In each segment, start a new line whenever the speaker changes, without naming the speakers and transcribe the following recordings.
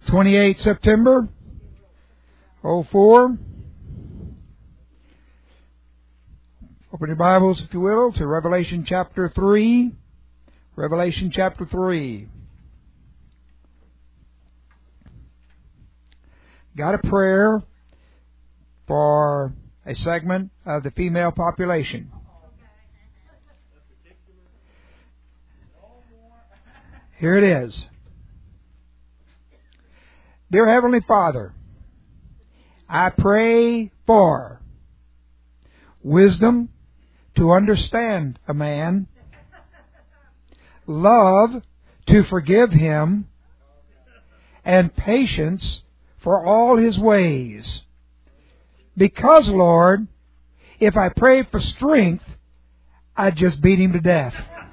28 September 04. Open your Bibles, if you will, to Revelation chapter 3. Revelation chapter 3. Got a prayer for a segment of the female population. Here it is. Dear Heavenly Father, I pray for wisdom to understand a man, love to forgive him, and patience for all his ways. Because, Lord, if I pray for strength, I'd just beat him to death.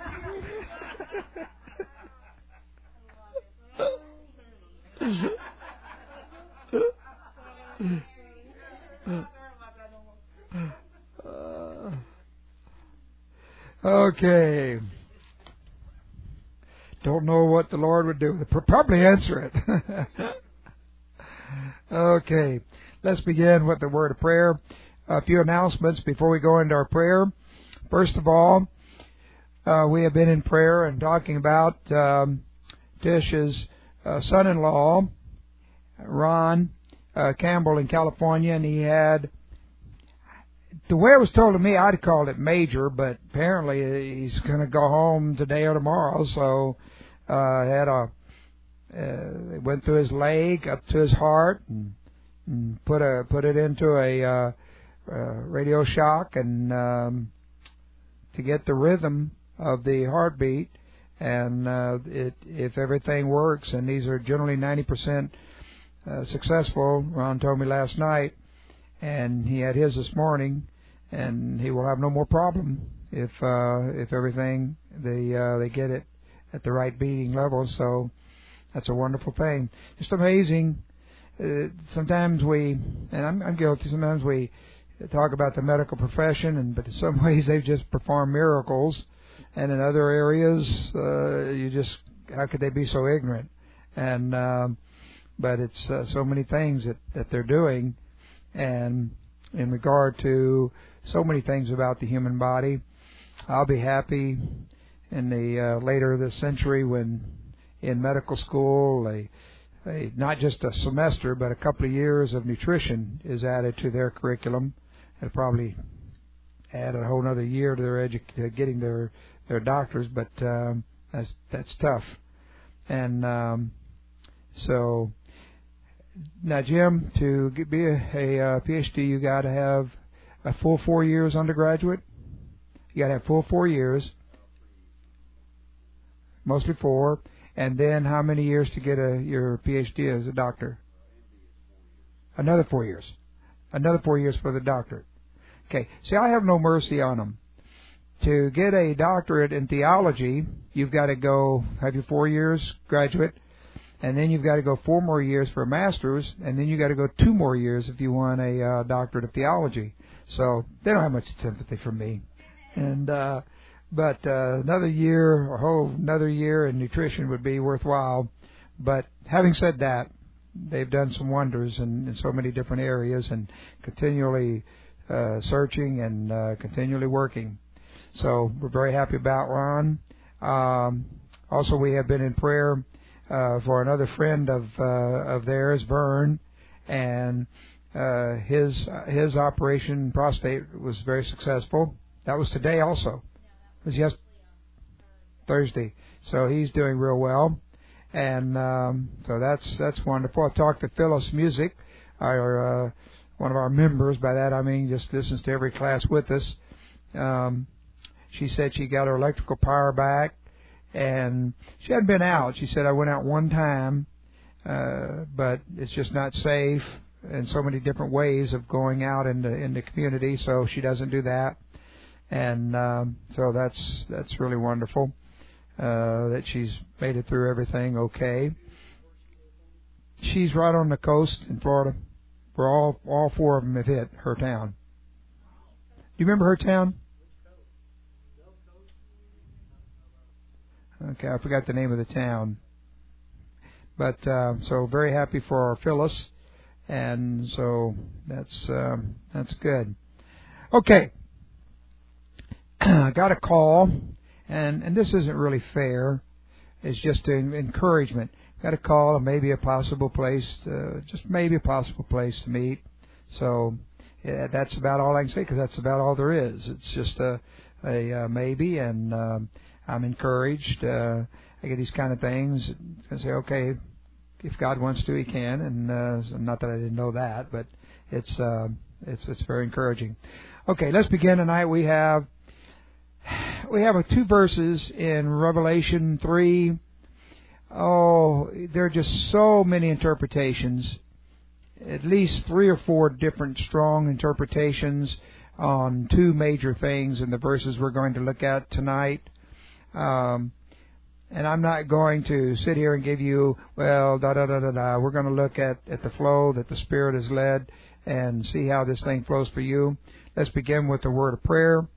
Okay. Don't know what the Lord would do. He'll probably answer it. Okay. Let's begin with the word of prayer. A few announcements before we go into our prayer. First of all, we have been in prayer and talking about Tish's son-in-law, Ron Campbell in California, and he had, the way it was told to me, I'd called it major, but apparently he's going to go home today or tomorrow. So it went through his leg up to his heart and put it into a radio shock and to get the rhythm of the heartbeat. And if everything works, and these are generally 90% successful, Ron told me last night, and he had his this morning, and he will have no more problem if everything they get it at the right beating level. So that's a wonderful thing. Just amazing. Sometimes I'm guilty. Sometimes we talk about the medical profession, but in some ways they've just performed miracles, and in other areas how could they be so ignorant? And but it's so many things that they're doing, and in regard to so many things about the human body. I'll be happy in the later this century when in medical school not just a semester but a couple of years of nutrition is added to their curriculum. It'll probably add a whole other year to their getting their doctors, but that's tough. And so now, Jim, to be a PhD, you got to have a full 4 years undergraduate. You got to have full 4 years, mostly 4. And then how many years to get your PhD as a doctor? Another 4 years. Another 4 years for the doctorate. Okay. See, I have no mercy on them. To get a doctorate in theology, you've got to go have your 4 years graduate, and then you've got to go 4 more years for a master's, and then you've got to go 2 more years if you want a doctorate of theology. So they don't have much sympathy for me. And but another year in nutrition would be worthwhile. But having said that, they've done some wonders in so many different areas, and continually searching and continually working. So we're very happy about Ron. Also, we have been in prayer for another friend of theirs, Vern, and his operation prostate was very successful. That was today also. It was Thursday. So he's doing real well, and so that's wonderful. I talked to Phyllis Music, one of our members. By that I mean just listens to every class with us. She said she got her electrical power back, and she hadn't been out. She said, I went out one time, but it's just not safe in so many different ways of going out in the community, so she doesn't do that. And so that's really wonderful that she's made it through everything okay. She's right on the coast in Florida, where all 4 of them have hit her town. Do you remember her town? Okay, I forgot the name of the town. But so very happy for our Phyllis, and so that's good. Okay, I got a call, and this isn't really fair. It's just an encouragement. Got a call, and maybe a possible place, just maybe a possible place to meet. So yeah, that's about all I can say, because that's about all there is. It's just a maybe, and I'm encouraged. I get these kind of things. I say, okay, if God wants to, He can, and not that I didn't know that, but it's very encouraging. Okay, let's begin tonight. We have 2 verses in Revelation 3. Oh, there are just so many interpretations. At least 3 or 4 different strong interpretations on 2 major things in the verses we're going to look at tonight. And I'm not going to sit here and give you, well, da-da-da-da-da. We're going to look at the flow that the Spirit has led and see how this thing flows for you. Let's begin with the word of prayer.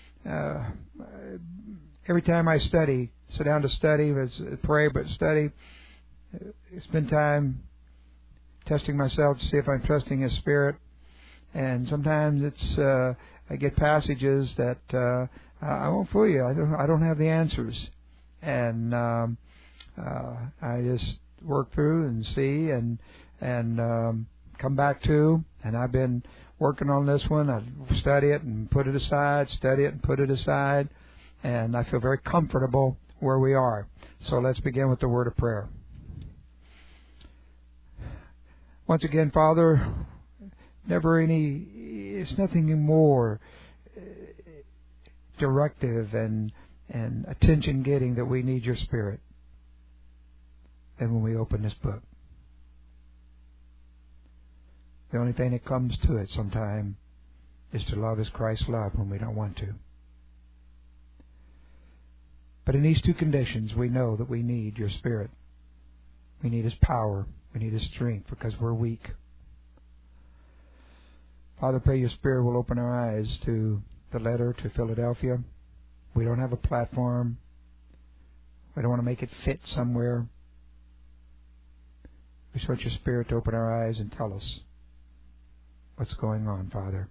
Every time I study, sit down to study, pray, but study, spend time testing myself to see if I'm trusting His Spirit. And sometimes it's I get passages that I won't fool you. I don't have the answers, and I just work through and see and come back to. And I've been working on this one. I study it and put it aside. Study it and put it aside, and I feel very comfortable where we are. So let's begin with the word of prayer. Once again, Father, it's nothing more directive and attention-getting that we need your Spirit than when we open this book. The only thing that comes to it sometime is to love as Christ loved when we don't want to. But in these 2 conditions, we know that we need your Spirit. We need His power. We need His strength because we're weak. Father, pray your Spirit will open our eyes to the letter to Philadelphia. We don't have a platform. We don't want to make it fit somewhere. We just want your Spirit to open our eyes and tell us what's going on, Father.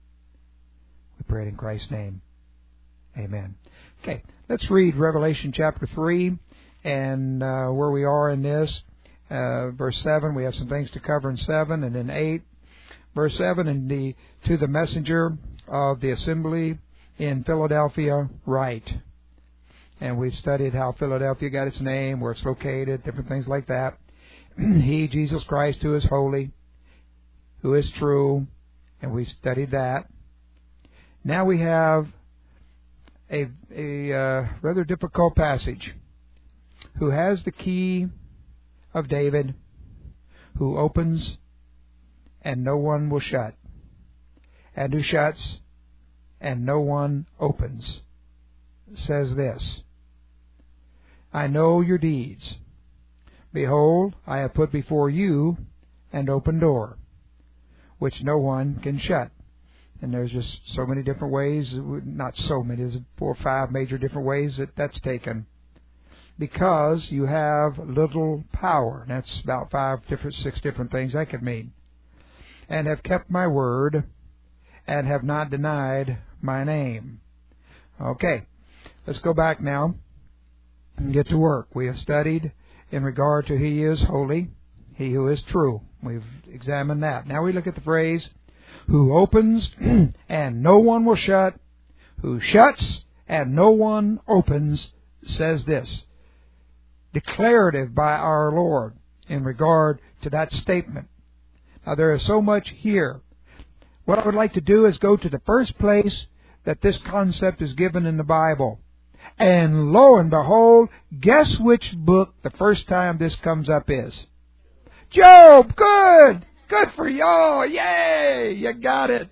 We pray it in Christ's name. Amen. Okay, let's read Revelation chapter 3 and where we are in this. Verse 7, we have some things to cover in 7, and then 8. Verse 7, and to the messenger of the assembly in Philadelphia write. And we've studied how Philadelphia got its name, where it's located, different things like that. He, Jesus Christ, who is holy, who is true, and we studied that. Now we have a rather difficult passage. Who has the key of David, who opens and no one will shut, and who shuts and no one opens, says this: I know your deeds. Behold, I have put before you an open door, which no one can shut. And there's just so many different ways, not so many, there's 4 or 5 major different ways that's taken. Because you have little power. That's about 6 different things that could mean. And have kept my word, and have not denied my name. Okay, let's go back now and get to work. We have studied in regard to He is holy, He who is true. We've examined that. Now we look at the phrase, who opens and no one will shut, who shuts and no one opens, says this. Declarative by our Lord in regard to that statement. Now there is so much here. What I would like to do is go to the first place that this concept is given in the Bible. And lo and behold, guess which book the first time this comes up is? Job! Good! Good for y'all! Yay! You got it!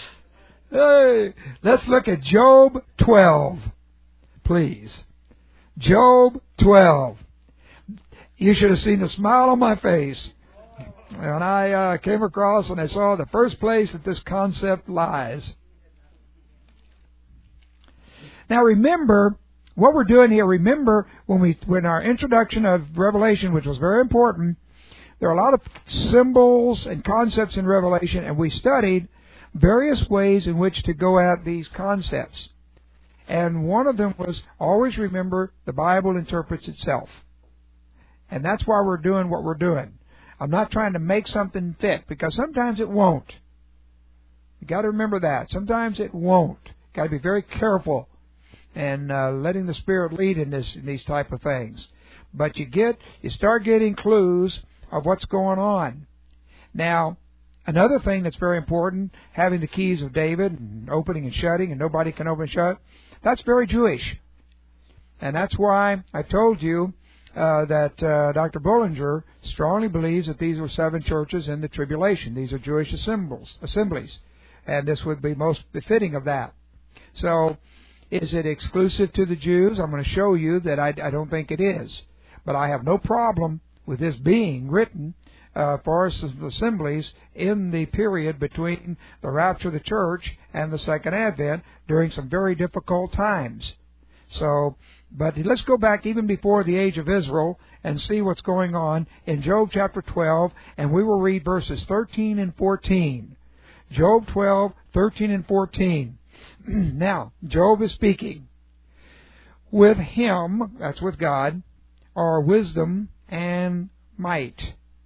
Hey, let's look at Job 12, please. Job 12. You should have seen the smile on my face when I came across and I saw the first place that this concept lies. Now remember what we're doing here, remember when our introduction of Revelation, which was very important, there are a lot of symbols and concepts in Revelation, and we studied various ways in which to go at these concepts. And one of them was always remember the Bible interprets itself. And that's why we're doing what we're doing. I'm not trying to make something fit, because sometimes it won't. You got to remember that. Sometimes it won't. Got to be very careful and letting the Spirit lead in these type of things. But you start getting clues of what's going on. Now, another thing that's very important, having the keys of David and opening and shutting, and nobody can open and shut, that's very Jewish. And that's why I told you that Dr. Bullinger strongly believes that these were 7 churches in the tribulation. These are Jewish assemblies. And this would be most befitting of that. So, is it exclusive to the Jews? I'm going to show you that I don't think it is. But I have no problem with this being written for us assemblies in the period between the rapture of the church and the second advent during some very difficult times. So, but let's go back even before the age of Israel and see what's going on in Job chapter 12, and we will read verses 13 and 14. Job 12, 13 and 14. Now, Job is speaking. With him, that's with God, are wisdom and might.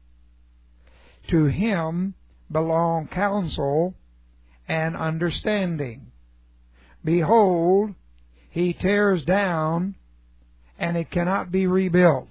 To him belong counsel and understanding. Behold, he tears down, and it cannot be rebuilt.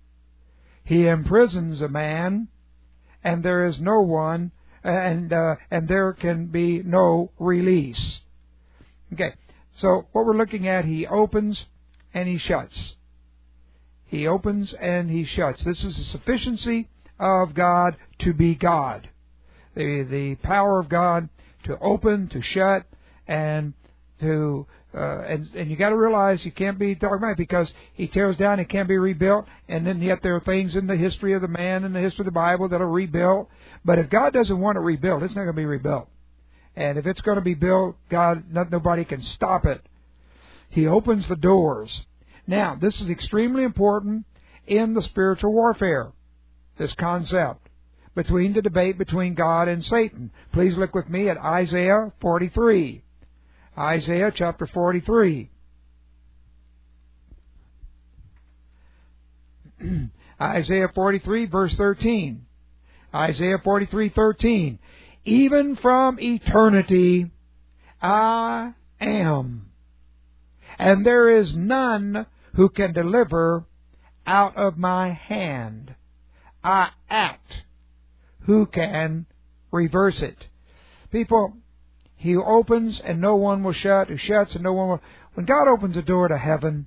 He imprisons a man, and there is no one, and there can be no release. Okay, so what we're looking at, he opens and he shuts. He opens and he shuts. This is the sufficiency of God to be God. The power of God to open, to shut, and to and you got to realize you can't be dogmatic, because he tears down, it can't be rebuilt, and then yet there are things in the history of the man and the history of the Bible that are rebuilt. But if God doesn't want it rebuilt, it's not going to be rebuilt. And if it's going to be built, nobody can stop it. He opens the doors. Now, this is extremely important in the spiritual warfare, this concept, between the debate between God and Satan. Please look with me at Isaiah 43. Isaiah chapter 43. Isaiah 43, verse 13. Isaiah 43, 13. Even from eternity I am, and there is none who can deliver out of my hand. I act, who can reverse it? People, he who opens and no one will shut, who shuts and no one will... When God opens a door to heaven,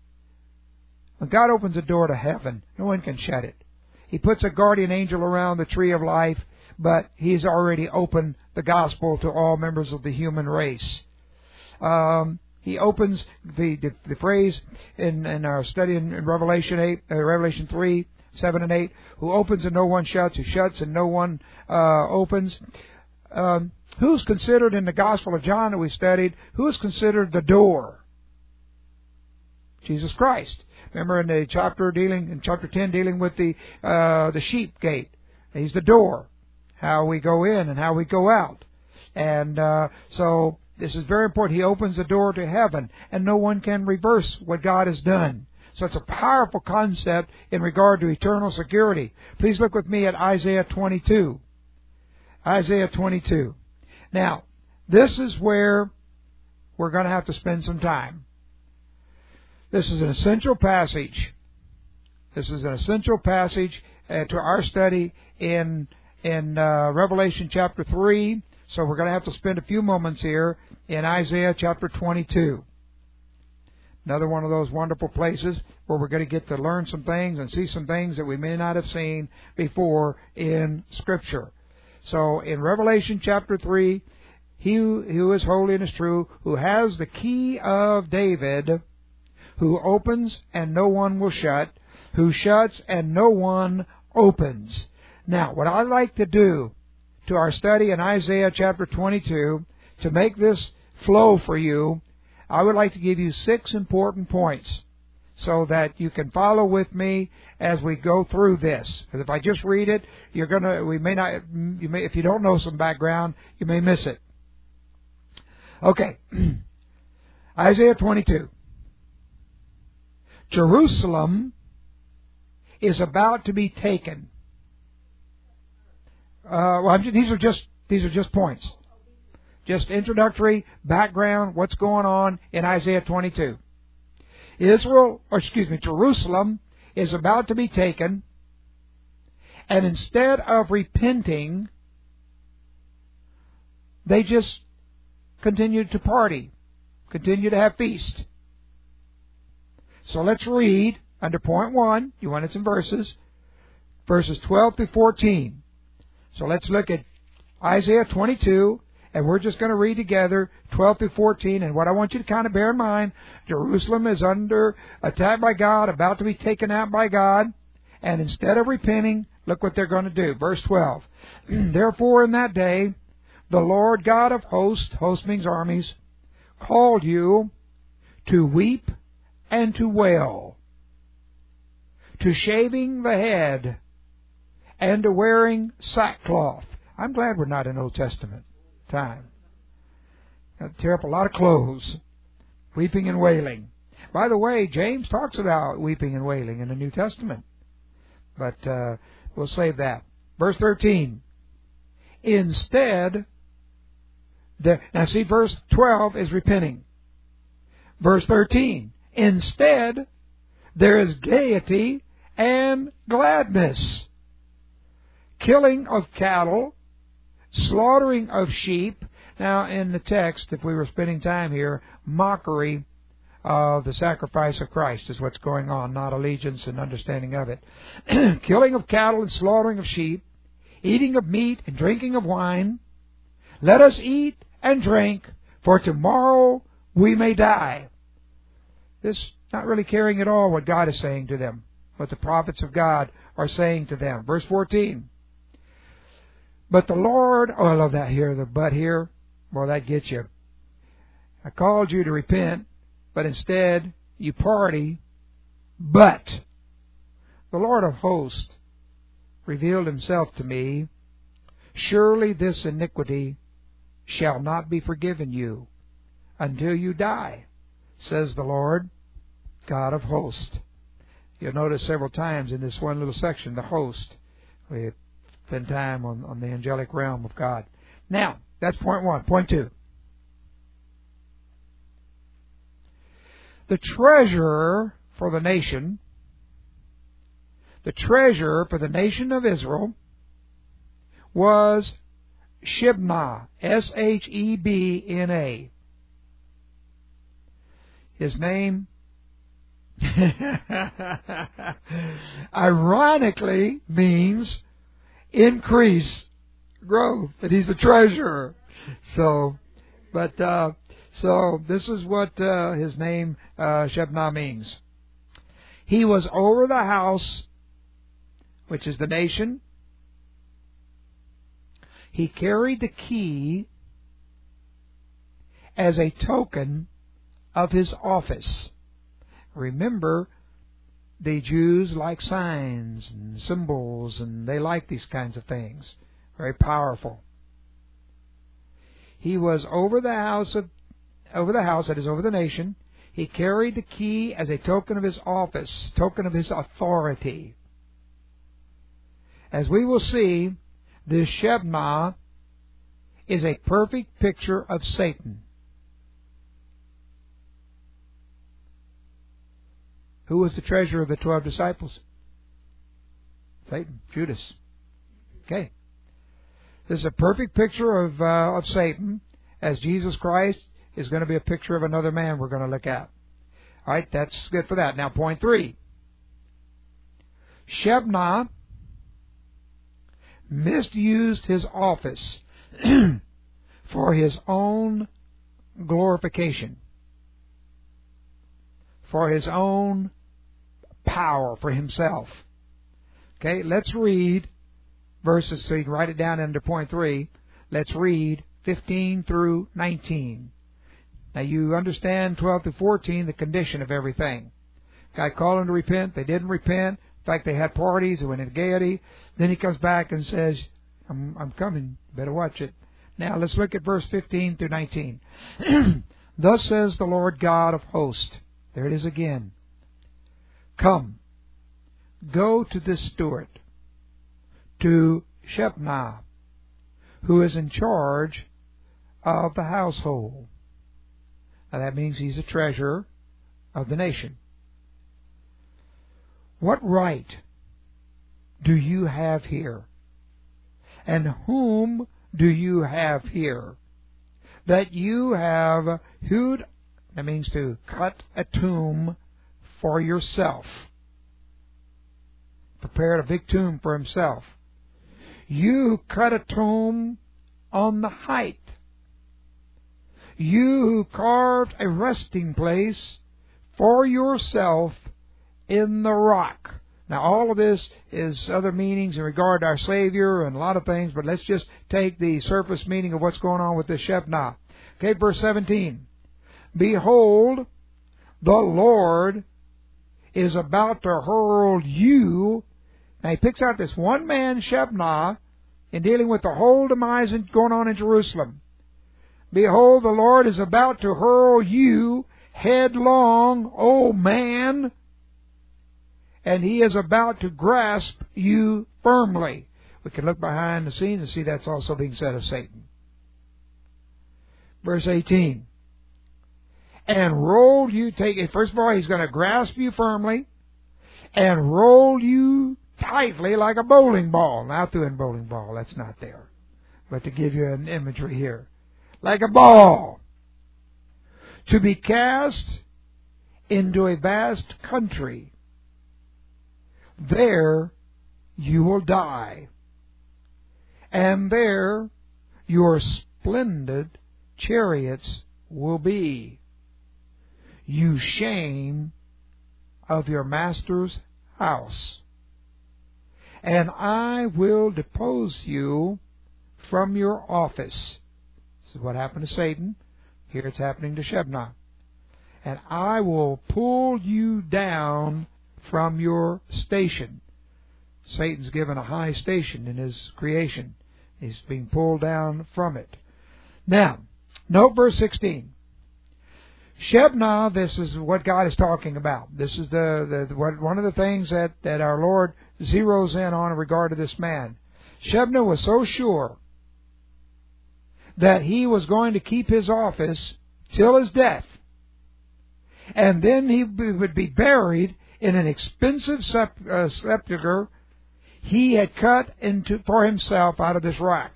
no one can shut it. He puts a guardian angel around the tree of life, but He's already opened the gospel to all members of the human race. He opens the phrase in our study in Revelation 3, 7 and 8, who opens and no one shuts, who shuts and no one opens. Who's considered in the Gospel of John that we studied, who's considered the door? Jesus Christ. Remember in the chapter 10 dealing with the sheep gate. He's the door. How we go in and how we go out. And so this is very important. He opens the door to heaven, and no one can reverse what God has done. So it's a powerful concept in regard to eternal security. Please look with me at Isaiah 22. Isaiah 22. Now, this is where we're going to have to spend some time. This is an essential passage. This is an essential passage to our study in Revelation chapter 3. So we're going to have to spend a few moments here in Isaiah chapter 22. Another one of those wonderful places where we're going to get to learn some things and see some things that we may not have seen before in Scripture. So in Revelation chapter 3, He who is holy and is true, who has the key of David, who opens and no one will shut, who shuts and no one opens. Now, what I'd like to do to our study in Isaiah chapter 22, to make this flow for you, I would like to give you 6 important points so that you can follow with me as we go through this. Because if I just read it, if you don't know some background, you may miss it. Okay. Isaiah 22. Jerusalem is about to be taken. These are just points. Just introductory background, what's going on in Isaiah 22. Jerusalem is about to be taken, and instead of repenting, they just continue to party, continue to have feast. So let's read under point 1. You wanted some verses 12 through 14. So let's look at Isaiah 22, and we're just going to read together 12 through 14. And what I want you to kind of bear in mind, Jerusalem is under attack by God, about to be taken out by God. And instead of repenting, look what they're going to do. Verse 12. Therefore in that day, the Lord God of hosts means armies, called you to weep and to wail, to shaving the head and to wearing sackcloth. I'm glad we're not in Old Testament time. That'd tear up a lot of clothes. Weeping and wailing. By the way, James talks about weeping and wailing in the New Testament. But we'll save that. Verse 13. Instead, now see, verse 12 is repenting. Verse 13. Instead, there is gaiety and gladness, killing of cattle, slaughtering of sheep. Now, in the text, if we were spending time here, mockery of the sacrifice of Christ is what's going on, not allegiance and understanding of it. Killing of cattle and slaughtering of sheep, eating of meat and drinking of wine. Let us eat and drink, for tomorrow we may die. This not really caring at all what God is saying to them, what the prophets of God are saying to them. Verse 14. But the Lord, I love that here, the but here, well, that gets you. I called you to repent, but instead you party. But the Lord of hosts revealed himself to me. Surely this iniquity shall not be forgiven you until you die, says the Lord God of hosts. You'll notice several times in this one little section, the host. We spend time on the angelic realm of God. Now, that's point 1. Point 2. The treasure for the nation of Israel was Shebna, Shebna. His name, ironically, means increase, growth, that he's the treasurer. So this is what his name Shebna means. He was over the house, which is the nation. He carried the key as a token of his office. Remember, the Jews like signs and symbols, and they like these kinds of things. Very powerful. He was over the house, that is over the nation. He carried the key as a token of his office, token of his authority. As we will see, this Shebna is a perfect picture of Satan. Who was the treasurer of the 12 disciples? Satan, Judas. Okay. This is a perfect picture of Satan, as Jesus Christ is going to be a picture of another man we're going to look at. All right, that's good for that. Now, point 3. Shebna misused his office for his own glorification, for his own power, for himself. Okay, let's read verses, so you can write it down under point 3. Let's read 15 through 19. Now you understand 12 through 14, the condition of everything. God called them to repent. They didn't repent. In fact, they had parties. They went into gaiety. Then he comes back and says, I'm coming. Better watch it. Now let's look at verse 15 through 19. Thus says the Lord God of hosts. There it is again. Come, go to this steward, to Shebna, who is in charge of the household. Now that means he's a treasurer of the nation. What right do you have here? And whom do you have here? That you have hewed, that means to cut a tomb for yourself. Prepared a big tomb for himself. You cut a tomb on the height. You carved a resting place for yourself in the rock. Now, all of this is other meanings in regard to our Savior and a lot of things, but let's just take the surface meaning of what's going on with this Shebna. Okay, verse 17. Behold, the Lord is about to hurl you. Now, he picks out this one man, Shebna, in dealing with the whole demise going on in Jerusalem. Behold, the Lord is about to hurl you headlong, O man, and he is about to grasp you firmly. We can look behind the scenes and see that's also being said of Satan. Verse 18. And roll you, first of all, he's going to grasp you firmly and roll you tightly like a bowling ball. Now, through a bowling ball, that's not there. But to give you an imagery here. Like a ball. To be cast into a vast country. There you will die. And there your splendid chariots will be. You shame of your master's house. And I will depose you from your office. This is what happened to Satan. Here it's happening to Shebna. And I will pull you down from your station. Satan's given a high station in his creation. He's being pulled down from it. Now, note verse 16. Shebna, this is what God is talking about. This is one of the things that our Lord zeroes in on in regard to this man. Shebna was so sure that he was going to keep his office till his death. And then he would be buried in an expensive sepulcher he had cut for himself out of this rock.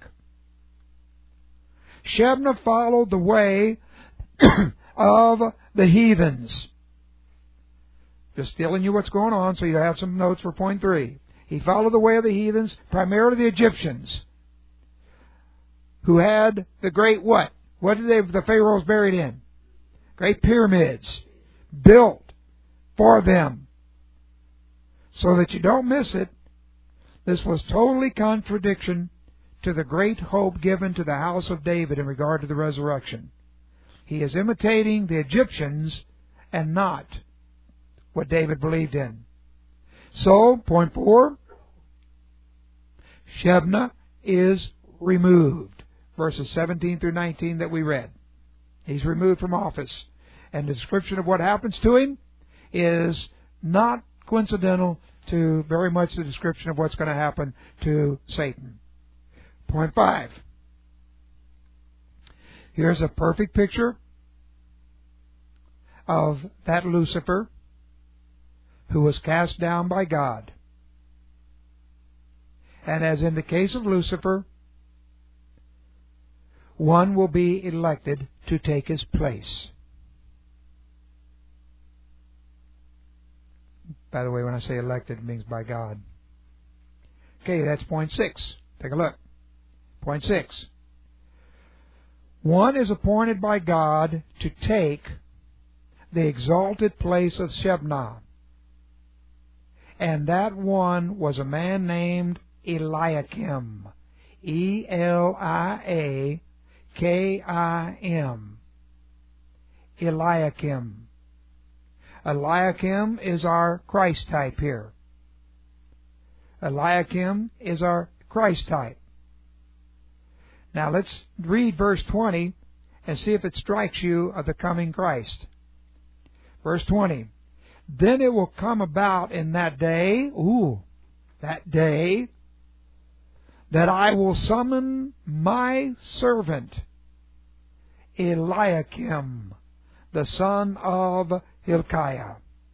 Shebna followed the way of the heathens. Just telling you what's going on so you have some notes for point 3. He followed the way of the heathens, primarily the Egyptians, who had the great what? What did the pharaohs buried in? Great pyramids built for them. So that you don't miss it, this was totally contradiction to the great hope given to the house of David in regard to the resurrection. He is imitating the Egyptians and not what David believed in. So, point 4, Shebna is removed. Verses 17 through 19 that we read. He's removed from office. And the description of what happens to him is not coincidental to very much the description of what's going to happen to Satan. Point 5. Here's a perfect picture of that Lucifer who was cast down by God. And as in the case of Lucifer, one will be elected to take his place. By the way, when I say elected, it means by God. Okay, that's point 6. Take a look. Point 6. One is appointed by God to take the exalted place of Shebna. And that one was a man named Eliakim. Eliakim. Eliakim. Eliakim is our Christ type here. Eliakim is our Christ type. Now let's read verse 20 and see if it strikes you of the coming Christ. Verse 20. Then it will come about in that day, that I will summon my servant Eliakim, the son of Hilkiah.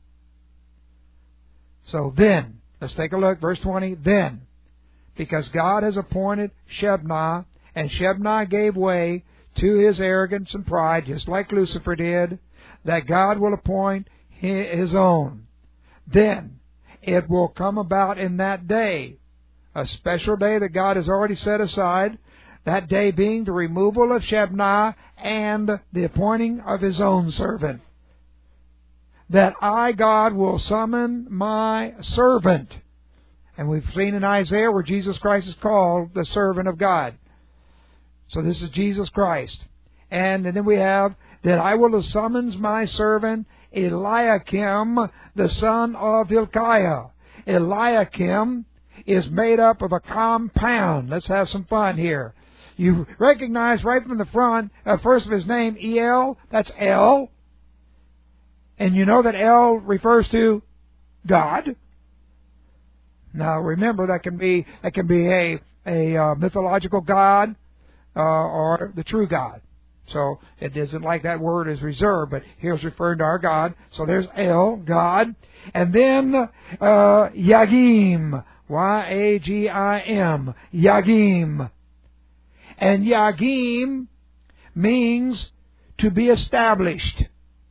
So then, let's take a look, verse 20. Then, because God has appointed Shebna, and Shebna gave way to his arrogance and pride, just like Lucifer did, that God will appoint his own. Then it will come about in that day, a special day that God has already set aside, that day being the removal of Shebna and the appointing of his own servant, that I, God, will summon my servant. And we've seen in Isaiah where Jesus Christ is called the servant of God. So this is Jesus Christ. And then we have that I will summons my servant Eliakim, the son of Hilkiah. Eliakim is made up of a compound. Let's have some fun here. You recognize right from the front, first of his name, El, that's El. And you know that El refers to God. Now remember, that can be a mythological God or the true God. So it isn't like that word is reserved, but here's referring to our God. So there's El, God. And then Yagim, Y-A-G-I-M, Yagim. And Yagim means to be established.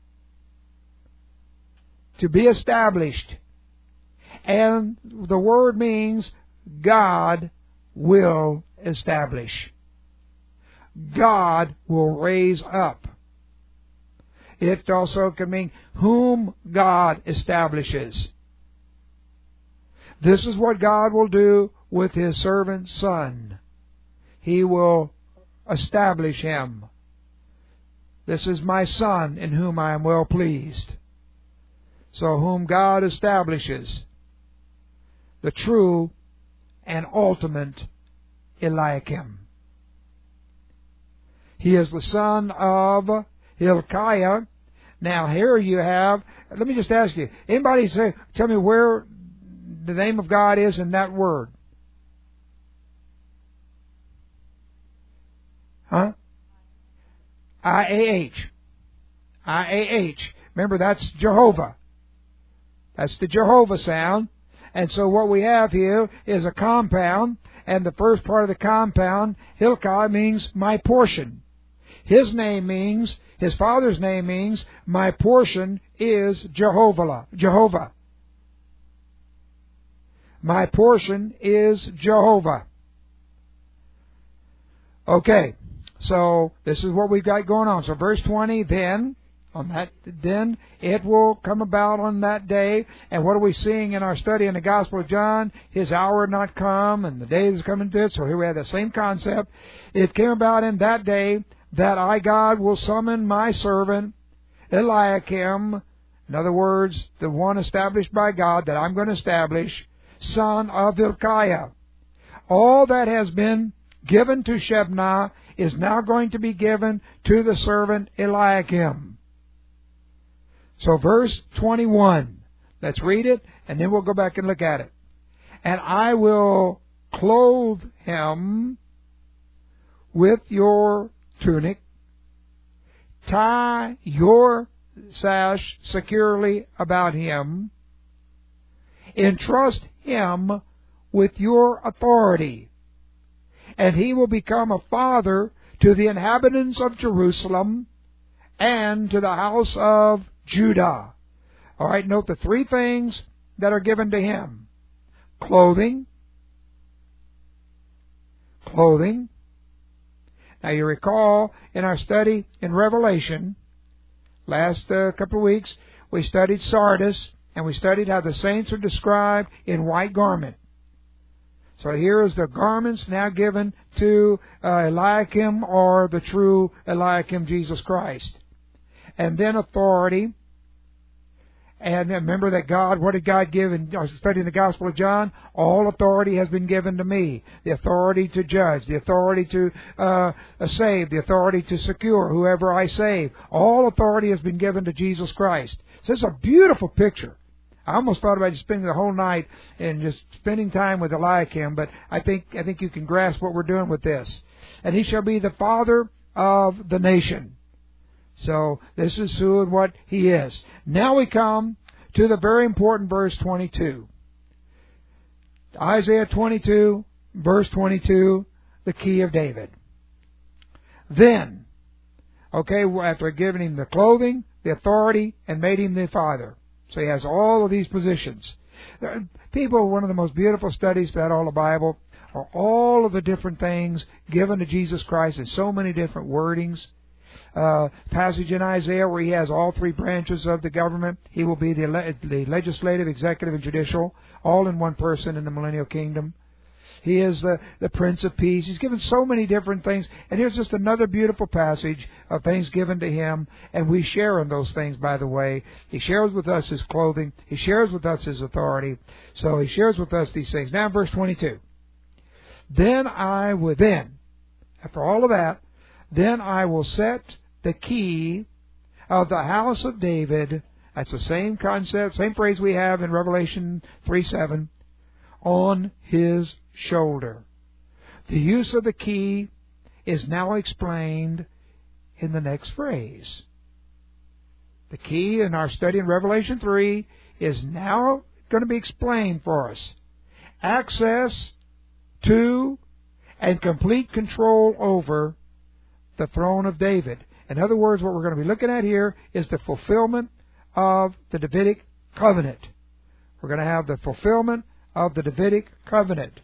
To be established. And the word means God will establish. God will raise up. It also can mean whom God establishes. This is what God will do with His servant's son. He will establish him. This is my son in whom I am well pleased. So whom God establishes, the true and ultimate Eliakim. He is the son of Hilkiah. Now here you have, let me just ask you, anybody tell me where the name of God is in that word? Huh? I-A-H. I-A-H. Remember, that's Jehovah. That's the Jehovah sound. And so what we have here is a compound, and the first part of the compound, Hilkiah, means my portion. His name means, his father's name means, my portion is Jehovah. Jehovah. My portion is Jehovah. Okay, so this is what we've got going on. So verse 20, then it will come about on that day. And what are we seeing in our study in the Gospel of John? His hour had not come, and the day is coming to it. So here we have the same concept. It came about in that day that I, God, will summon my servant Eliakim, in other words, the one established by God that I'm going to establish, son of Hilkiah. All that has been given to Shebna is now going to be given to the servant Eliakim. So verse 21, let's read it, and then we'll go back and look at it. And I will clothe him with your tunic, tie your sash securely about him, entrust him with your authority, and he will become a father to the inhabitants of Jerusalem and to the house of Judah. All right, note the three things that are given to him. Clothing. Now you recall in our study in Revelation, last couple of weeks, we studied Sardis, and we studied how the saints are described in white garment. So here is the garments now given to Eliakim, or the true Eliakim, Jesus Christ. and then authority. And remember that God, what did God give in studying the Gospel of John? All authority has been given to me. The authority to judge, the authority to save, the authority to secure whoever I save. All authority has been given to Jesus Christ. So it's a beautiful picture. I almost thought about just spending the whole night and just spending time with Eliakim, but I think you can grasp what we're doing with this. And he shall be the father of the nation. So this is who and what he is. Now we come to the very important verse 22. Isaiah 22, verse 22, the key of David. Then, after giving him the clothing, the authority, and made him the father. So he has all of these positions. People, one of the most beautiful studies throughout all the Bible are all of the different things given to Jesus Christ in so many different wordings. Passage in Isaiah where he has all three branches of the government. He will be the legislative, executive, and judicial, all in one person in the millennial kingdom. He is the Prince of Peace. He's given so many different things. And here's just another beautiful passage of things given to him. And we share in those things, by the way. He shares with us his clothing. He shares with us his authority. So he shares with us these things. Now verse 22. Then, after all of that, then I will set the key of the house of David. That's the same concept, same phrase we have in Revelation 3:7, on his shoulder. The use of the key is now explained in the next phrase. The key in our study in Revelation 3 is now going to be explained for us. Access to and complete control over the throne of David. In other words, what we're going to be looking at here is the fulfillment of the Davidic covenant. We're going to have the fulfillment of the Davidic covenant.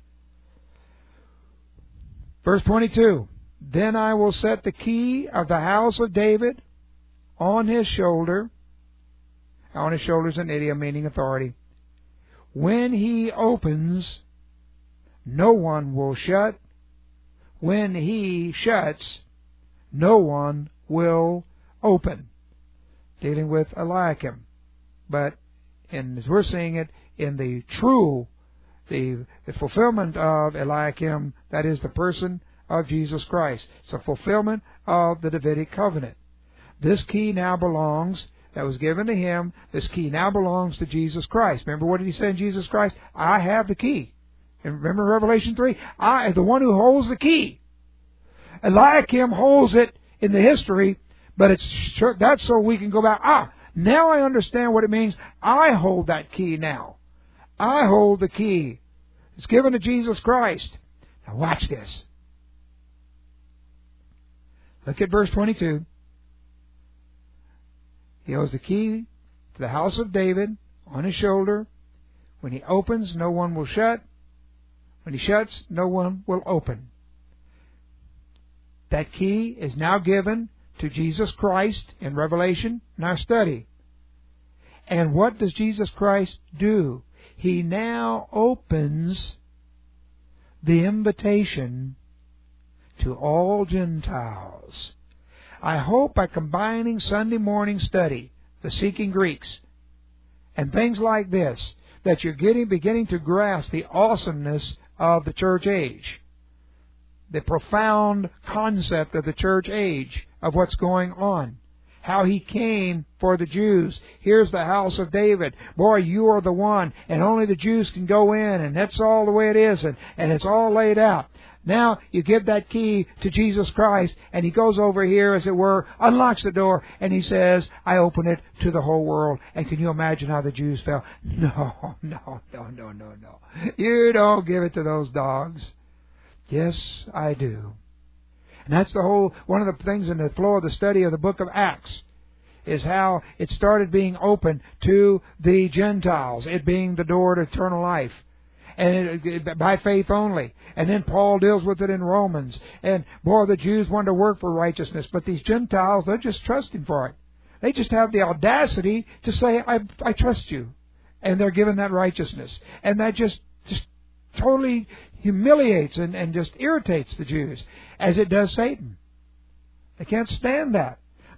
Verse 22, then I will set the key of the house of David on his shoulder. On his shoulder is an idiom meaning authority. When he opens, no one will shut. When he shuts, no one will open. Dealing with Eliakim. But as we're seeing it in the true, the fulfillment of Eliakim, that is the person of Jesus Christ. It's a fulfillment of the Davidic covenant. This key now belongs, that was given to him, this key now belongs to Jesus Christ. Remember what did he say in Jesus Christ? I have the key. And remember Revelation 3? I am the one who holds the key. Eliakim holds it in the history, but that's so we can go back. Now I understand what it means. I hold that key now. I hold the key. It's given to Jesus Christ. Now watch this. Look at verse 22. He holds the key to the house of David on his shoulder. When he opens, no one will shut. When he shuts, no one will open. That key is now given to Jesus Christ in Revelation in our study. And what does Jesus Christ do? He now opens the invitation to all Gentiles. I hope by combining Sunday morning study, the Seeking Greeks, and things like this, that you're beginning to grasp the awesomeness of the church age. The profound concept of the church age, of what's going on. How he came for the Jews. Here's the house of David. Boy, you are the one, and only the Jews can go in, and that's all the way it is, and it's all laid out. Now you give that key to Jesus Christ, and he goes over here, as it were, unlocks the door, and he says, I open it to the whole world. And can you imagine how the Jews felt? No. You don't give it to those dogs. Yes, I do. And that's one of the things in the flow of the study of the book of Acts, is how it started being open to the Gentiles, it being the door to eternal life. And by faith only. And then Paul deals with it in Romans. And boy, the Jews wanted to work for righteousness, but these Gentiles, they're just trusting for it. They just have the audacity to say, I trust you. And they're given that righteousness. And that just totally humiliates and just irritates the Jews, as it does Satan. They can't stand that.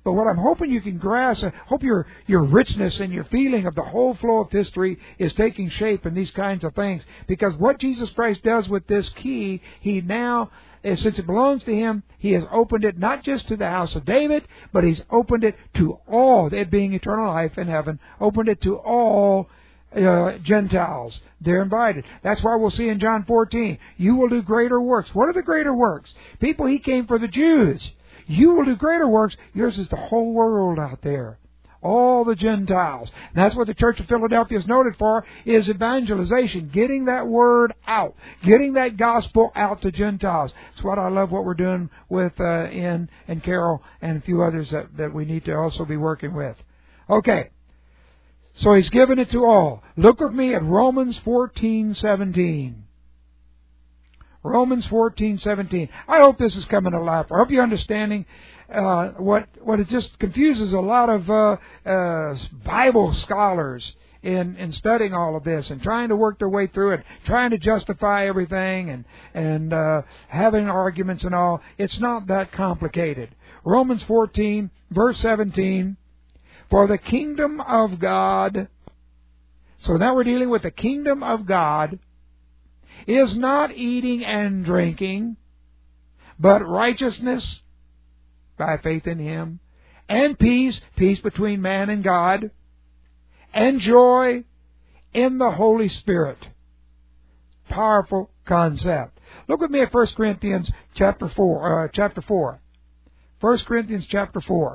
But what I'm hoping you can grasp, I hope your richness and your feeling of the whole flow of history is taking shape in these kinds of things. Because what Jesus Christ does with this key, He now, since it belongs to Him, He has opened it not just to the house of David, but He's opened it to all, it being eternal life in heaven, opened it to all Gentiles. They're invited. That's why we'll see in John 14, you will do greater works. What are the greater works? People, He came for the Jews. You will do greater works. Yours is the whole world out there. All the Gentiles. And that's what the Church of Philadelphia is noted for, is evangelization. Getting that word out. Getting that gospel out to Gentiles. That's what I love what we're doing with Ian and Carol and a few others that we need to also be working with. Okay. So He's given it to all. Look with me at Romans 14:17. Romans 14:17. I hope this is coming alive. I hope you're understanding what it just confuses a lot of Bible scholars in studying all of this and trying to work their way through it, trying to justify everything and having arguments and all. It's not that complicated. Romans 14, verse 17. For the kingdom of God. So now we're dealing with the kingdom of God. Is not eating and drinking, but righteousness by faith in Him, and peace between man and God, and joy in the Holy Spirit. Powerful concept. Look with me at 1 Corinthians chapter 4. 1 Corinthians chapter 4.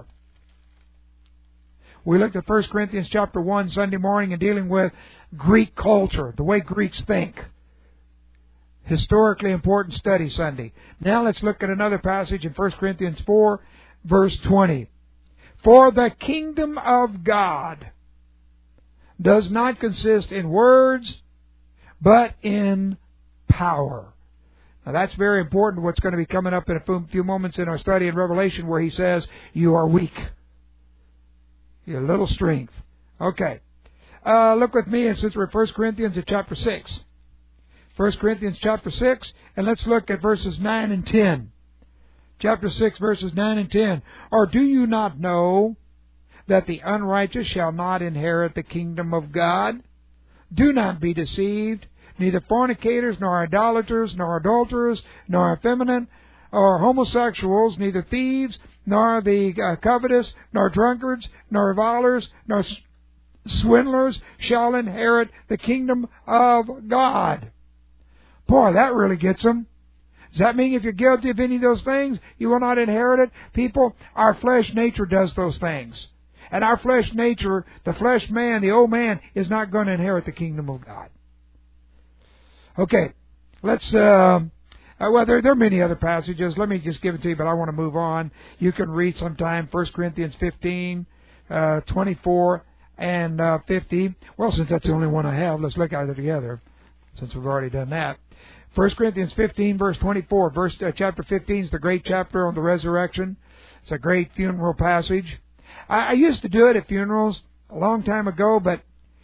We looked at 1 Corinthians chapter 1 Sunday morning and dealing with Greek culture, the way Greeks think. Historically important study Sunday. Now let's look at another passage in 1 Corinthians 4, verse 20. For the kingdom of God does not consist in words, but in power. Now that's very important, what's going to be coming up in a few moments in our study in Revelation, where He says, you are weak. Your little strength. Okay. Look with me, and since we're 1 Corinthians at chapter 6. 1 Corinthians chapter 6, and let's look at verses 9 and 10. Chapter 6, verses 9 and 10. Or do you not know that the unrighteous shall not inherit the kingdom of God? Do not be deceived. Neither fornicators, nor idolaters, nor adulterers, nor effeminate, or homosexuals, neither thieves, nor the covetous, nor drunkards, nor revilers, nor swindlers shall inherit the kingdom of God. Boy, that really gets them. Does that mean if you're guilty of any of those things, you will not inherit it? People, our flesh nature does those things. And our flesh nature, the flesh man, the old man, is not going to inherit the kingdom of God. Okay, let's... well, there are many other passages. Let me just give it to you, but I want to move on. You can read sometime 1 Corinthians 15, 24, and 50. Well, since that's the only one I have, let's look at it together, since we've already done that. 1 Corinthians 15, verse 24. Chapter 15 is the great chapter on the resurrection. It's a great funeral passage. I used to do it at funerals a long time ago, but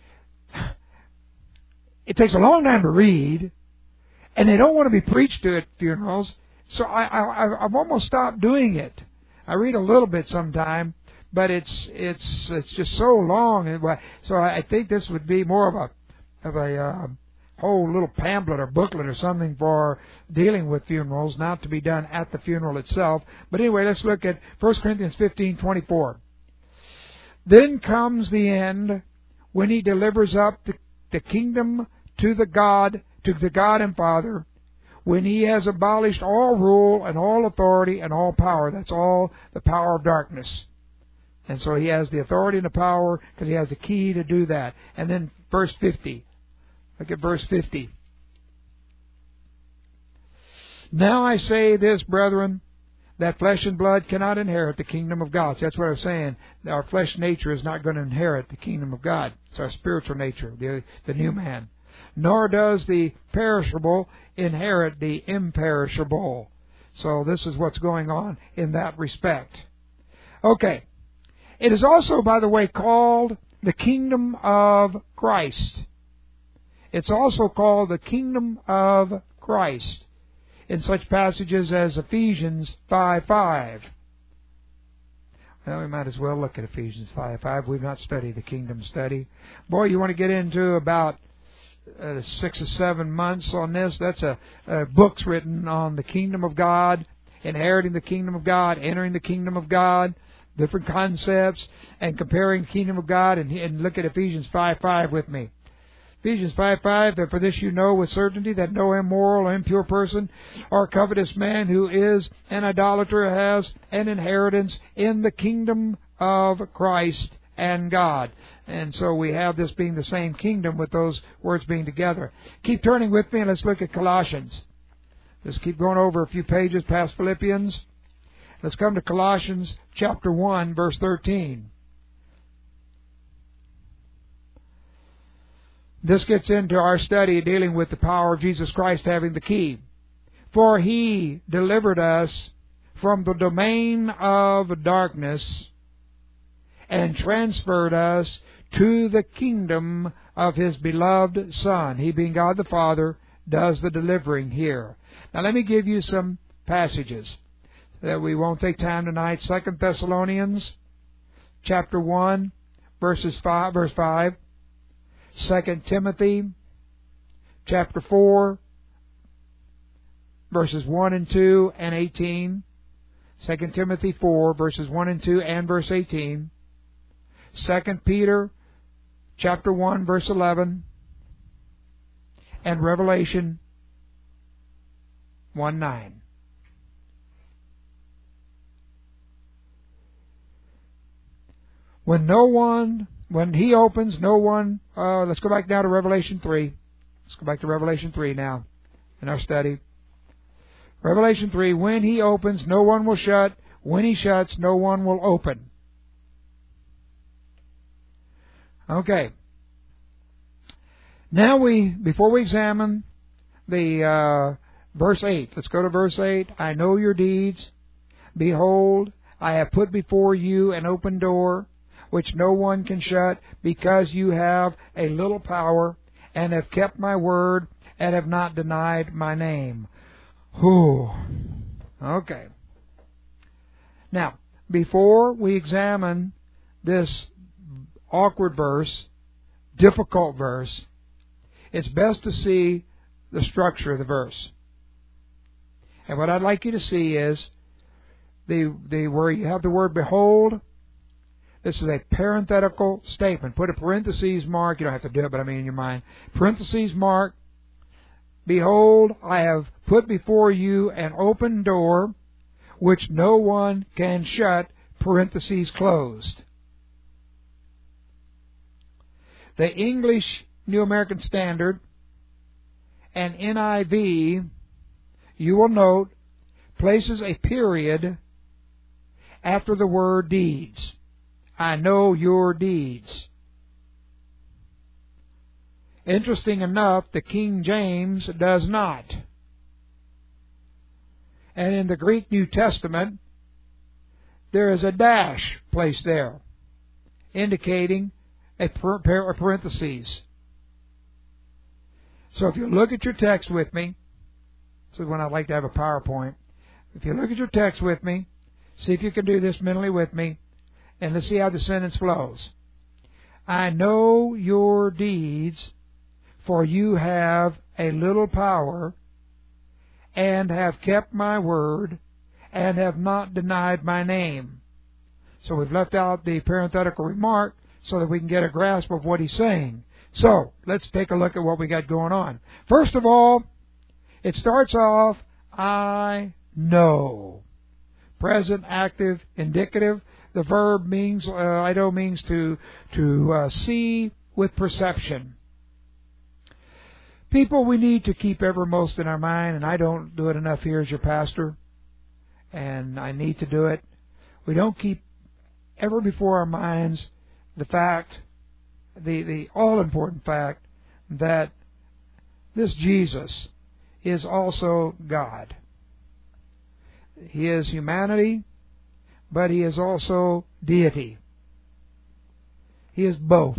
it takes a long time to read, and they don't want to be preached to at funerals, so I've almost stopped doing it. I read a little bit sometime, but it's just so long. So I think this would be more of a whole little pamphlet or booklet or something for dealing with funerals, not to be done at the funeral itself. But anyway, let's look at 1 Corinthians 15:24. Then comes the end, when He delivers up the kingdom to the God and Father, when He has abolished all rule and all authority and all power. That's all the power of darkness. And so He has the authority and the power because He has the key to do that. And then verse 50. Look at verse 50. Now I say this, brethren, that flesh and blood cannot inherit the kingdom of God. So that's what I was saying. Our flesh nature is not going to inherit the kingdom of God. It's our spiritual nature, the new man. Nor does the perishable inherit the imperishable. So this is what's going on in that respect. Okay. It is also, by the way, called the kingdom of Christ. It's also called the kingdom of Christ in such passages as Ephesians 5:5. Well, we might as well look at Ephesians 5:5. We've not studied the kingdom study. Boy, you want to get into about 6 or 7 months on this. That's books written on the kingdom of God, inheriting the kingdom of God, entering the kingdom of God, different concepts, and comparing the kingdom of God. And look at Ephesians 5:5 with me. Ephesians 5:5, that for this you know with certainty that no immoral or impure person or covetous man who is an idolater has an inheritance in the kingdom of Christ and God. And so we have this being the same kingdom with those words being together. Keep turning with me and let's look at Colossians. Let's keep going over a few pages past Philippians. Let's come to Colossians chapter 1, verse 13. This gets into our study dealing with the power of Jesus Christ having the key. For He delivered us from the domain of darkness and transferred us to the kingdom of His beloved Son. He, being God the Father, does the delivering here. Now let me give you some passages that we won't take time tonight. 2 Thessalonians chapter 1, verse 5. 2 Timothy chapter 4, verses 1 and 2 and 18. 2 Timothy 4, verses 1 and 2 and verse 18. 2 Peter chapter 1, verse 11. And Revelation 1:9. When He opens, no one... let's go back now to Revelation 3. Let's go back to Revelation 3 now in our study. Revelation 3, when He opens, no one will shut. When He shuts, no one will open. Okay. Now before we examine the verse 8, let's go to verse 8. I know your deeds. Behold, I have put before you an open door, which no one can shut, because you have a little power, and have kept my word, and have not denied my name. Whew. Okay. Now, before we examine this awkward verse, difficult verse, it's best to see the structure of the verse. And what I'd like you to see is where you have the word behold. This is a parenthetical statement. Put a parentheses mark. You don't have to do it, but I mean in your mind. Parentheses mark. Behold, I have put before you an open door, which no one can shut. Parentheses closed. The English New American Standard and NIV, you will note, places a period after the word deeds. I know your deeds. Interesting enough, the King James does not. And in the Greek New Testament, there is a dash placed there, indicating a parenthesis. So if you look at your text with me, this is when I'd like to have a PowerPoint. If you look at your text with me, see if you can do this mentally with me, and let's see how the sentence flows. I know your deeds, for you have a little power, and have kept my word, and have not denied my name. So we've left out the parenthetical remark so that we can get a grasp of what he's saying. So let's take a look at what we got going on. First of all, it starts off, I know. Present, active, indicative. The verb means, I know means to see with perception. People we need to keep evermost in our mind, and I don't do it enough here as your pastor, and I need to do it. We don't keep ever before our minds the fact, the all-important fact, that this Jesus is also God. He is humanity, but He is also deity. He is both.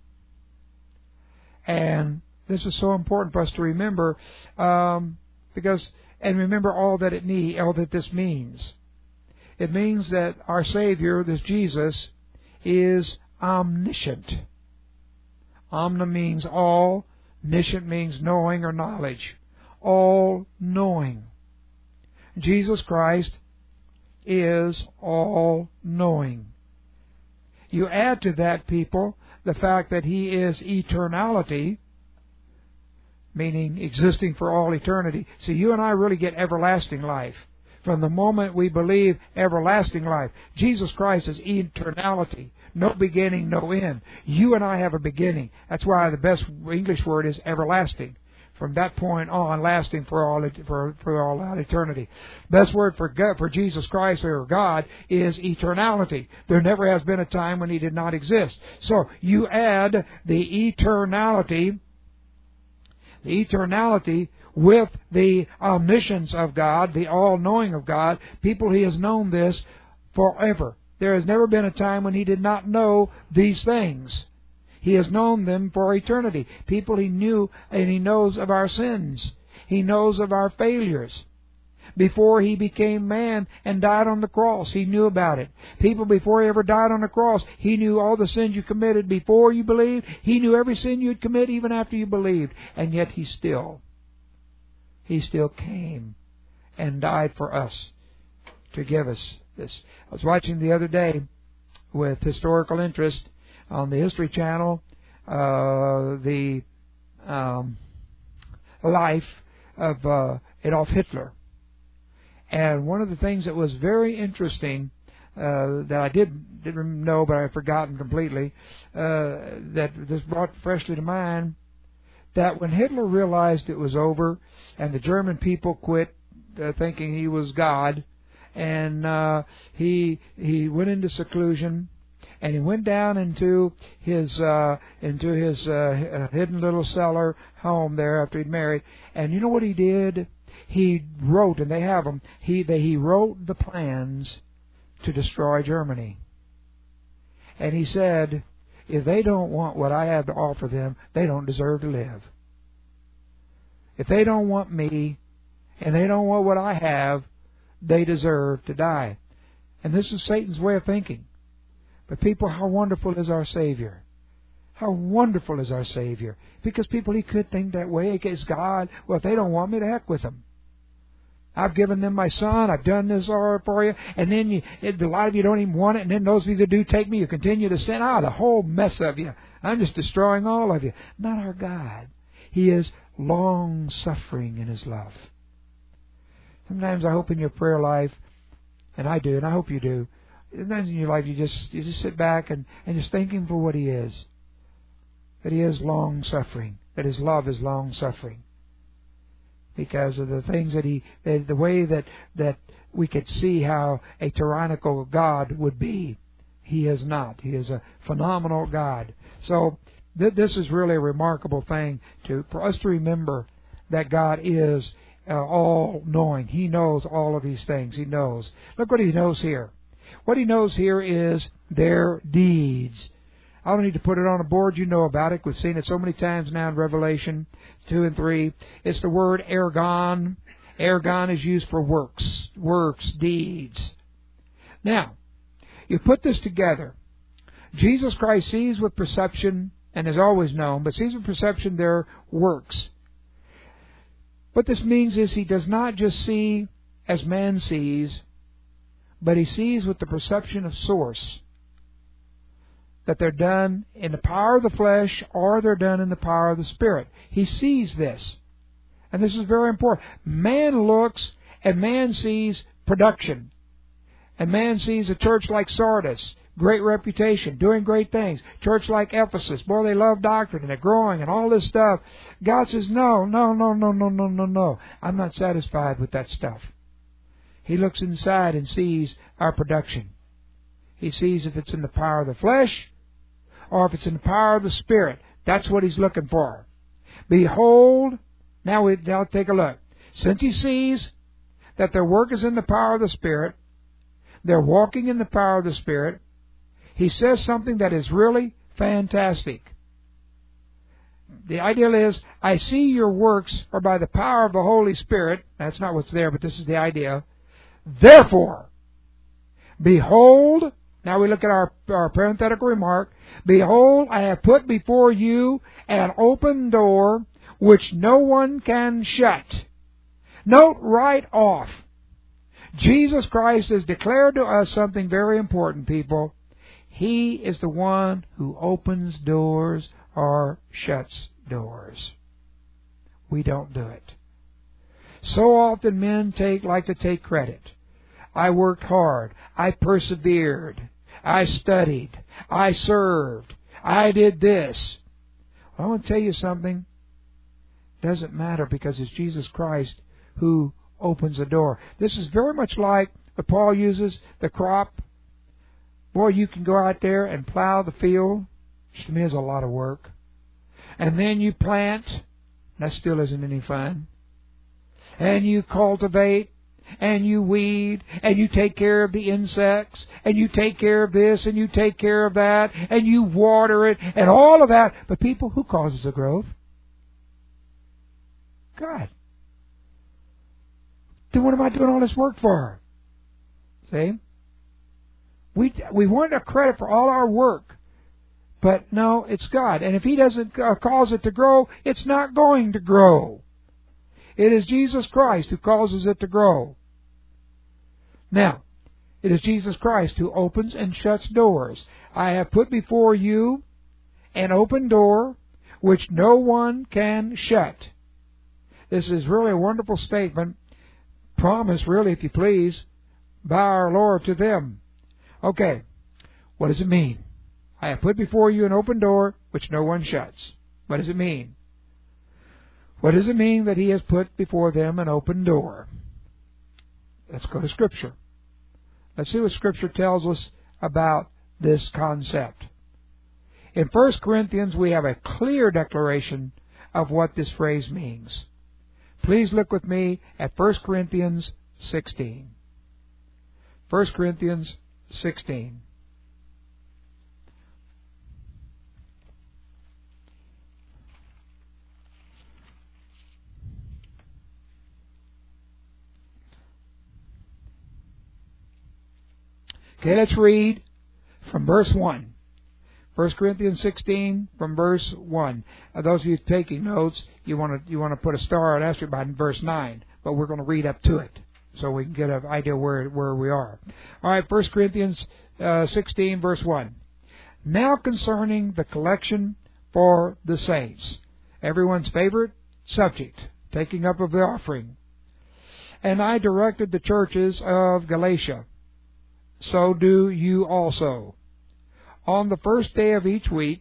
And this is so important for us to remember, remember all that this means. It means that our Savior, this Jesus, is omniscient. Omna means all. Niscient means knowing or knowledge. All-knowing. Jesus Christ is all-knowing. You add to that, people, the fact that He is eternality, meaning existing for all eternity. See, you and I really get everlasting life. From the moment we believe everlasting life. Jesus Christ is eternality. No beginning, no end. You and I have a beginning. That's why the best English word is everlasting. From that point on, lasting for all eternity. Best word for God, for Jesus Christ or God is eternality. There never has been a time when He did not exist. So you add the eternality with the omniscience of God, the all-knowing of God. People, He has known this forever. There has never been a time when He did not know these things. He has known them for eternity. People, He knew and He knows of our sins. He knows of our failures. Before He became man and died on the cross, He knew about it. People, before He ever died on the cross, He knew all the sins you committed before you believed. He knew every sin you'd commit even after you believed. And yet He still came and died for us to give us this. I was watching the other day with historical interest on the History Channel the life of Adolf Hitler. And one of the things that was very interesting that I didn't know, but I've forgotten completely, that this brought freshly to mind, that when Hitler realized it was over and the German people quit thinking he was God, and he went into seclusion, and he went down into his hidden little cellar home there after he'd married. And you know what he did? He wrote, and they have them. He wrote the plans to destroy Germany. And he said, if they don't want what I have to offer them, they don't deserve to live. If they don't want me, and they don't want what I have, they deserve to die. And this is Satan's way of thinking. But people, how wonderful is our Savior? How wonderful is our Savior? Because people, He could think that way against God. Well, if they don't want me, to heck with them. I've given them my Son. I've done this all for you. And then a lot of you don't even want it. And then those of you that do take me, you continue to sin. The whole mess of you. I'm just destroying all of you. Not our God. He is long-suffering in His love. Sometimes I hope in your prayer life, and I do, and I hope you do, sometimes in your life you just sit back and just thank Him for what He is. That He is long-suffering. That His love is long-suffering. Because of the things that the way that we could see how a tyrannical God would be. He is not. He is a phenomenal God. So this is really a remarkable thing for us to remember that God is all-knowing. He knows all of these things. He knows. Look what He knows here. What He knows here is their deeds. I don't need to put it on a board. You know about it. We've seen it so many times now in Revelation 2 and 3. It's the word ergon. Ergon is used for works, deeds. Now, you put this together. Jesus Christ sees with perception, and is always known, but sees with perception their works. What this means is He does not just see as man sees, but He sees with the perception of source. That they're done in the power of the flesh or they're done in the power of the Spirit. He sees this. And this is very important. Man looks and man sees production. And man sees a church like Sardis, great reputation, doing great things. Church like Ephesus, boy, they love doctrine and they're growing and all this stuff. God says, no. I'm not satisfied with that stuff. He looks inside and sees our production. He sees if it's in the power of the flesh or if it's in the power of the Spirit. That's what He's looking for. Behold, now take a look. Since He sees that their work is in the power of the Spirit, they're walking in the power of the Spirit, He says something that is really fantastic. The ideal is, I see your works are by the power of the Holy Spirit. That's not what's there, but this is the idea. Therefore, Behold, now we look at our parenthetical remark, behold, I have put before you an open door which no one can shut. Note right off, Jesus Christ has declared to us something very important, people. He is the one who opens doors or shuts doors. We don't do it. So often men like to take credit. I worked hard. I persevered. I studied. I served. I did this. I want to tell you something. It doesn't matter, because it's Jesus Christ who opens the door. This is very much like what Paul uses, the crop. Boy, you can go out there and plow the field, which to me is a lot of work. And then you plant. That still isn't any fun. And you cultivate, and you weed, and you take care of the insects, and you take care of this, and you take care of that, and you water it, and all of that. But people, who causes the growth? God. Then what am I doing all this work for? See? We want a credit for all our work. But no, it's God. And if He doesn't cause it to grow, it's not going to grow. It is Jesus Christ who causes it to grow. Now, it is Jesus Christ who opens and shuts doors. I have put before you an open door which no one can shut. This is really a wonderful statement. Promise, really, if you please, by our Lord to them. Okay, what does it mean? I have put before you an open door which no one shuts. What does it mean? What does it mean that He has put before them an open door? Let's go to Scripture. Let's see what Scripture tells us about this concept. In 1 Corinthians, we have a clear declaration of what this phrase means. Please look with me at 1 Corinthians 16. 1 Corinthians 16. Okay, let's read from verse 1. 1 Corinthians 16 from verse 1. Those of you taking notes, you want to put a star and asterisk by verse 9, but we're going to read up to it so we can get an idea where we are. All right, 1 Corinthians 16 verse 1. Now concerning the collection for the saints, everyone's favorite subject, taking up of the offering. And I directed the churches of Galatia, so do you also. On the first day of each week,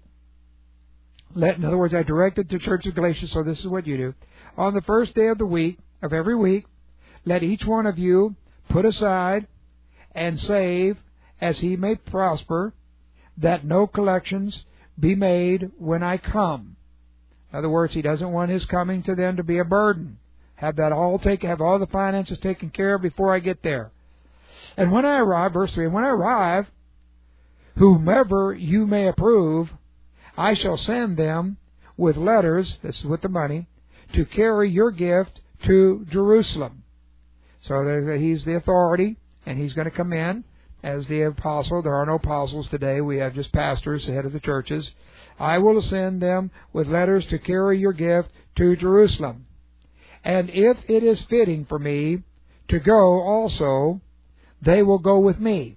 in other words, I directed the church of Galatia, so this is what you do. On the first day of the week, of every week, let each one of you put aside and save as he may prosper, that no collections be made when I come. In other words, he doesn't want his coming to them to be a burden. Have all the finances taken care of before I get there. And when I arrive, verse 3, and when I arrive, whomever you may approve, I shall send them with letters, this is with the money, to carry your gift to Jerusalem. So he's the authority, and he's going to come in as the apostle. There are no apostles today. We have just pastors, the head of the churches. I will send them with letters to carry your gift to Jerusalem. And if it is fitting for me to go also, they will go with me.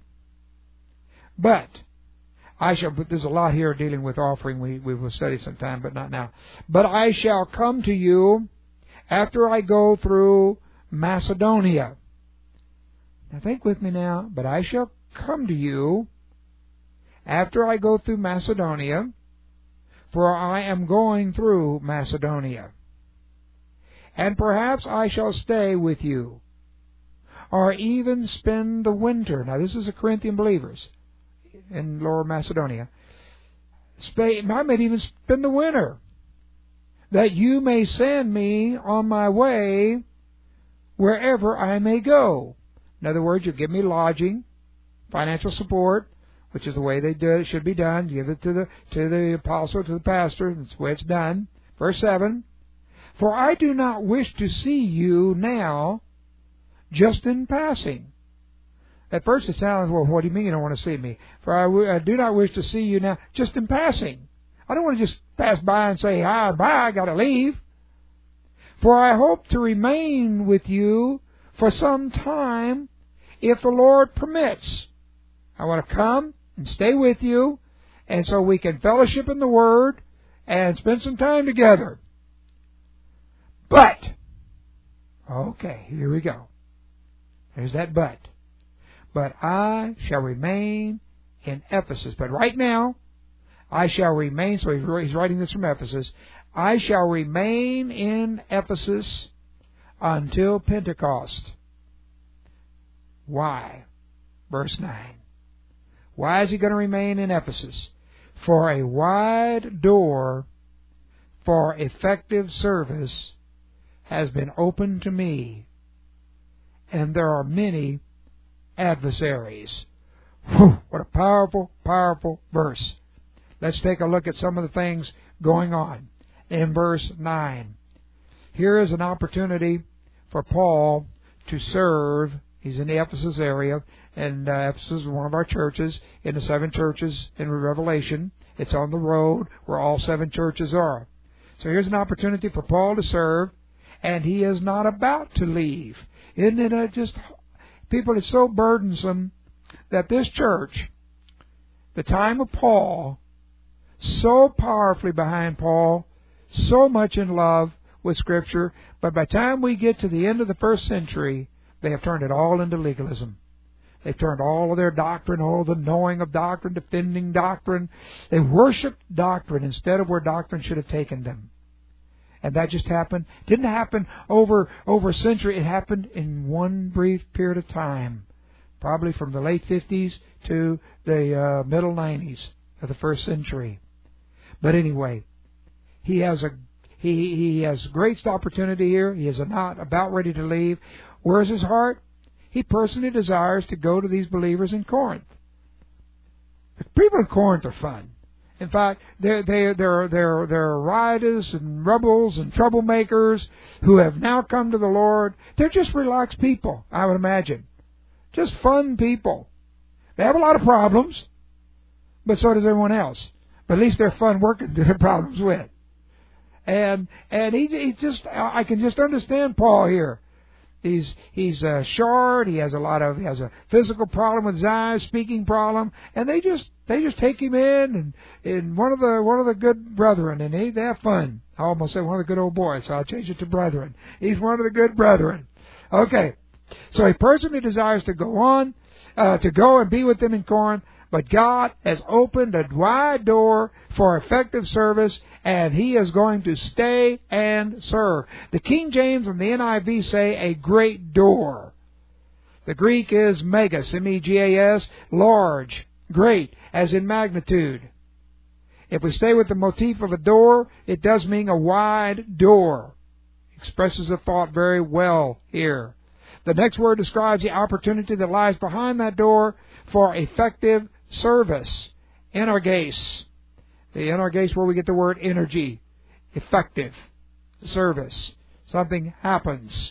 But there's a lot here dealing with offering. We will study sometime, but not now. But I shall come to you after I go through Macedonia. Now think with me now. But I shall come to you after I go through Macedonia, for I am going through Macedonia. And perhaps I shall stay with you, or even spend the winter. Now this is the Corinthian believers in Lower Macedonia. I might even spend the winter, that you may send me on my way wherever I may go. In other words, you give me lodging, financial support, which is the way they do it. It should be done. Give it to the apostle, to the pastor. That's the way it's done. Verse 7. For I do not wish to see you now, just in passing. At first it sounds, well, what do you mean you don't want to see me? For I do not wish to see you now, just in passing. I don't want to just pass by and say, hi, bye, I got to leave. For I hope to remain with you for some time, if the Lord permits. I want to come and stay with you, and so we can fellowship in the Word and spend some time together. But, okay, here we go. There's that but. But I shall remain in Ephesus. But right now, I shall remain, so he's writing this from Ephesus, I shall remain in Ephesus until Pentecost. Why? Verse 9. Why is he going to remain in Ephesus? For a wide door for effective service has been opened to me, and there are many adversaries. Whew, what a powerful, powerful verse. Let's take a look at some of the things going on in verse 9. Here is an opportunity for Paul to serve. He's in the Ephesus area, and Ephesus is one of our churches in the 7 churches in Revelation. It's on the road where all 7 churches are. So here's an opportunity for Paul to serve, and he is not about to leave. Isn't it just, people, it's so burdensome that this church, the time of Paul, so powerfully behind Paul, so much in love with Scripture, but by the time we get to the end of the 1st century, they have turned it all into legalism. They've turned all of their doctrine, all the knowing of doctrine, defending doctrine. They worshiped doctrine instead of where doctrine should have taken them. And that just happened. Didn't happen over a century. It happened in one brief period of time, probably from the late 50s to the middle 90s of the 1st century. But anyway, he has great opportunity here. He is not about ready to leave. Where's his heart? He personally desires to go to these believers in Corinth. The people in Corinth are fun. In fact, they're rioters and rebels and troublemakers who have now come to the Lord. They're just relaxed people, I would imagine. Just fun people. They have a lot of problems, but so does everyone else. But at least they're fun working through their problems with. And he just, I can just understand Paul here. He's short. He has a physical problem with his eyes, speaking problem, and they just take him in and one of the good brethren, and they have fun. I almost said one of the good old boys, so I'll change it to brethren. He's one of the good brethren. Okay, so he personally desires to go and be with them in Corinth, but God has opened a wide door for effective service, and he is going to stay and serve. The King James and the NIV say a great door. The Greek is megas, M-E-G-A-S, large, great, as in magnitude. If we stay with the motif of a door, it does mean a wide door. Expresses the thought very well here. The next word describes the opportunity that lies behind that door for effective service. Energes. The energes where we get the word energy. Effective service. Something happens.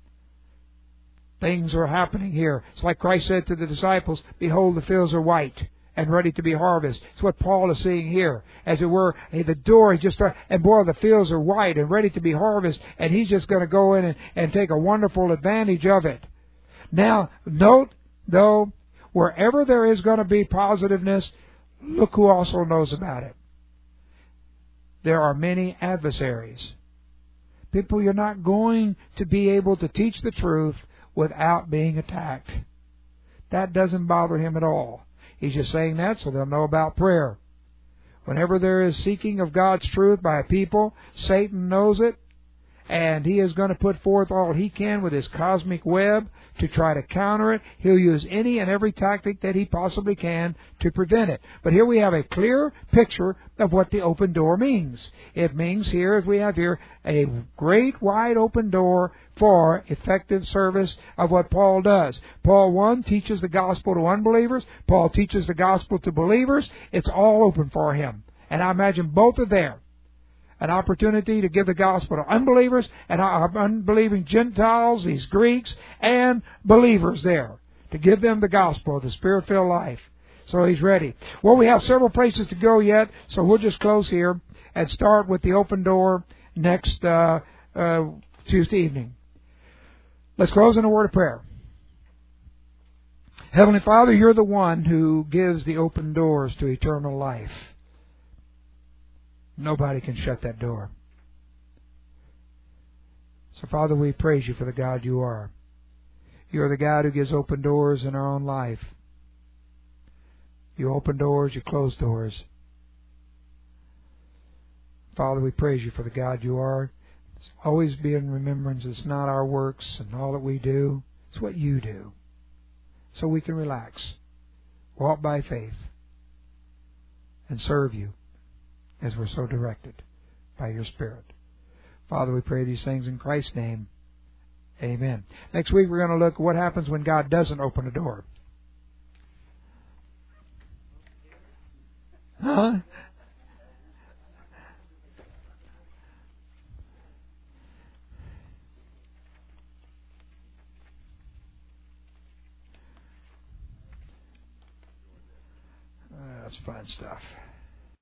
Things are happening here. It's like Christ said to the disciples, behold, the fields are white and ready to be harvested. It's what Paul is seeing here. As it were, the door, and boy, the fields are white and ready to be harvested, and he's just going to go in and take a wonderful advantage of it. Now, note, though, wherever there is going to be positiveness, look who also knows about it. There are many adversaries. People, you're not going to be able to teach the truth without being attacked. That doesn't bother him at all. He's just saying that so they'll know about prayer. Whenever there is seeking of God's truth by a people, Satan knows it, and he is going to put forth all he can with his cosmic web to try to counter it. He'll use any and every tactic that he possibly can to prevent it. But here we have a clear picture of what the open door means. It means here, as we have here, a great wide open door for effective service of what Paul does. Paul 1 teaches the gospel to unbelievers. Paul teaches the gospel to believers. It's all open for him. And I imagine both are there. An opportunity to give the gospel to unbelievers and unbelieving Gentiles, these Greeks, and believers there. to give them the gospel, the Spirit-filled life. So He's ready. Well, we have several places to go yet, so we'll just close here and start with the open door next Tuesday evening. Let's close in a word of prayer. Heavenly Father, You're the one who gives the open doors to eternal life. Nobody can shut that door. So, Father, we praise You for the God You are. You're the God who gives open doors in our own life. You open doors, You close doors. Father, we praise You for the God You are. It's always be in remembrance it's not our works and all that we do. It's what You do. So we can relax, walk by faith, and serve You as we're so directed by Your Spirit. Father, we pray these things in Christ's name. Amen. Next week we're going to look at what happens when God doesn't open a door. Huh? That's fun stuff.